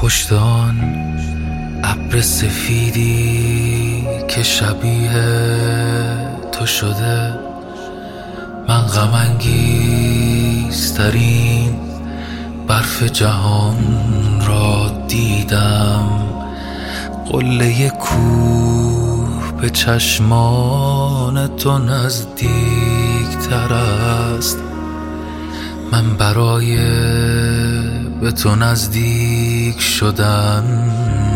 پشت آن ابر سفیدی که شبیه تو شده، من غم انگیزترین برف جهان را دیدم. قله کوه به چشمان تو نزدیک تر است، من برای به تو نزدیک شدن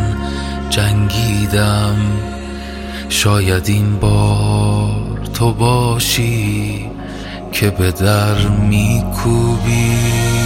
جنگیدم. شاید این بار تو باشی که به در میکوبی.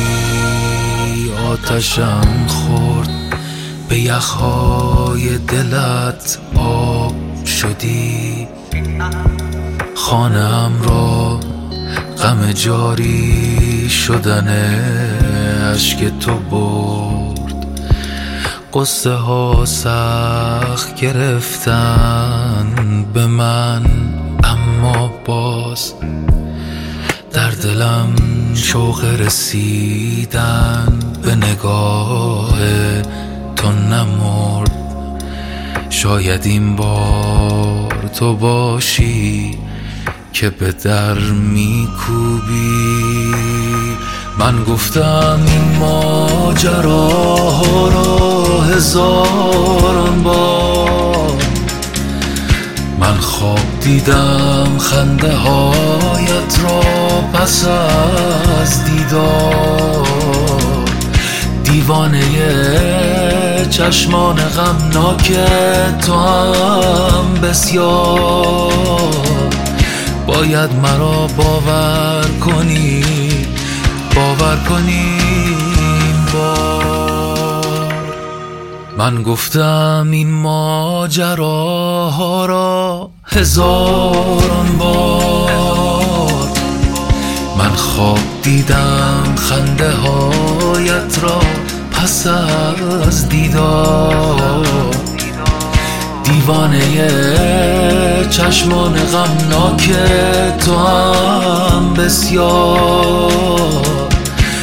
آتشم خورد به یخهای دلت، آب شدی خانه‌ام را غم جاری شدن اشک تو برد. قصه ها سخت گرفتن به من، اما باز در دلم شوق رسیدن به نگاه تو نمرد. شاید این بار تو باشی که به در میکوبی. من گفتم این ماجراها را هزاران بار، من خواب دیدم خنده هایت را پس از دیدار. دیوانه چشمان غمناک تو هم بسیار. باید مرا باور کنی، باور کنی این بار. من گفتم این ماجراها را هزاران بار، من خواب دیدم خنده هایت را پس از دیدار. دیوانه چشمان غمناک تو هم بسیار.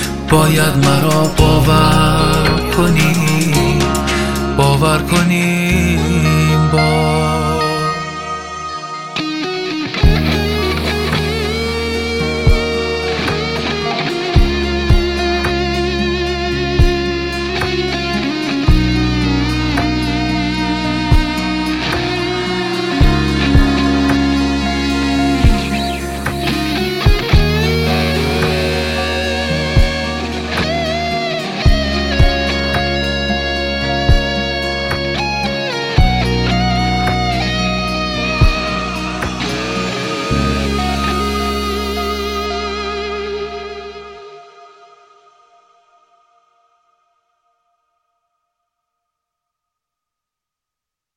باید مرا باور کنی، باور کنی